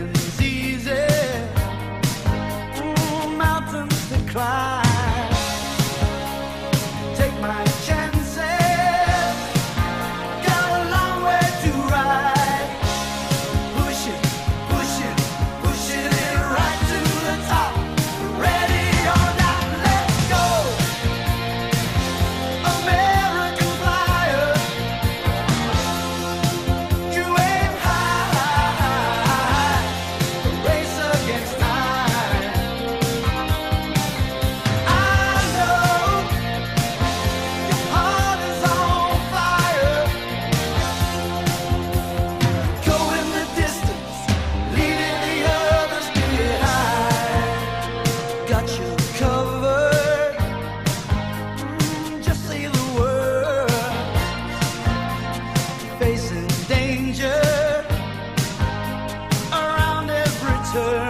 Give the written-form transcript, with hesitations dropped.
is easy. Mountains to climb. Take my chances. Got a long way to ride. Push it, push it, pushing it right to the top. Ready or not, let's go. American flyer. You aim high. Race against time. I know your heart is on fire. Go in the distance, leaving the others behind. Got you covered. Just say the word. Facing danger around every turn.